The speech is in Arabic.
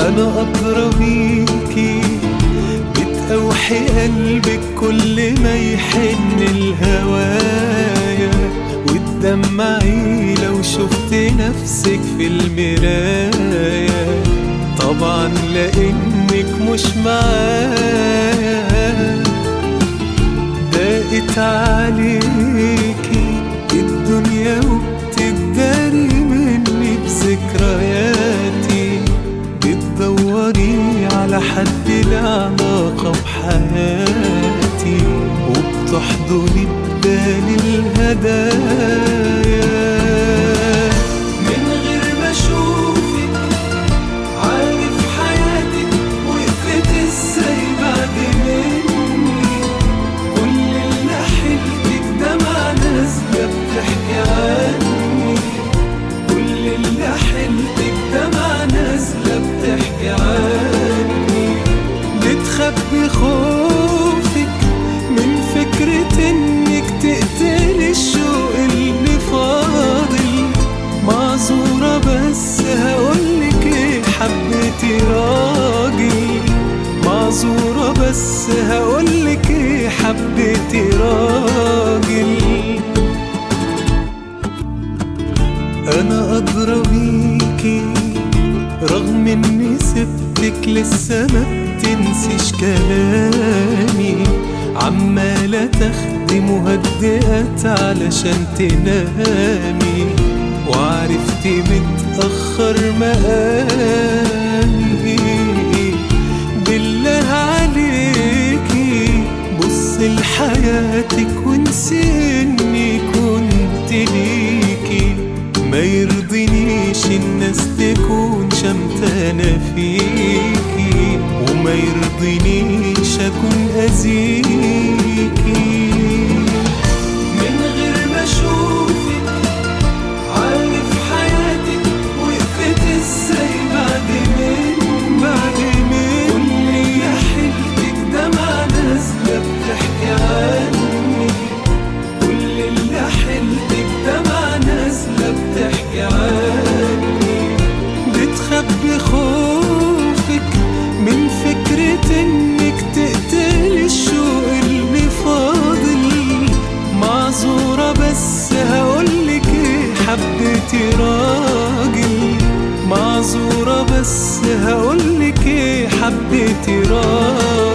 أنا أدرى بيكي، بتأوحي قلبك كل ما يحن الهوايا، وتدمعي لو شفت نفسك في المراية. طبعا لأنك مش معايا ضاقت عليكي الدنيا وبتداري مني بذكرياتي، بتدوري على حد العلاقة بحياتي، وبتحضني بدال الهدايا. من غير ما اشوفك عارف حياتك وقفت ازاي بعد مني، كل اللي حلتك دمعة نازلة بتحكي عني، كل اللي حلتك دمعة نازلة بتحكي عني. بتخبي خوفك من فكرة انك تقتلي الشوق اللي فاضل، معذورة بس هقولك ايه حبيتي راجل، معذورة بس هقولك ايه حبيتي راجل. انا أدرى بيكي رغم اني سبتك لسه ما بتنسيش كلامي، عمالة تاخدي مهدئات علشان تنامي، وعرفتي متأخر مقامي. بالله عليكي بص لحياتك وانسي اني كنت ليكي، ما يرضينيش الناس تكون شمتانة فيكي، وما يرضينيش اكون اذيكي. من غير ما اشوفك عارف حياتك وقفت ازاي بعد كل اللي حلتك دمعة نازلة بتحكي عني، كل اللي حلتك دمعة نازلة بتحكي عني. بتخبي خوفك من فكرة انك تقتلي الشوق اللي فاضل، معذورة بس هقولك ايه حبيتي راجل، معذورة بس هقولك ايه حبيتي راجل.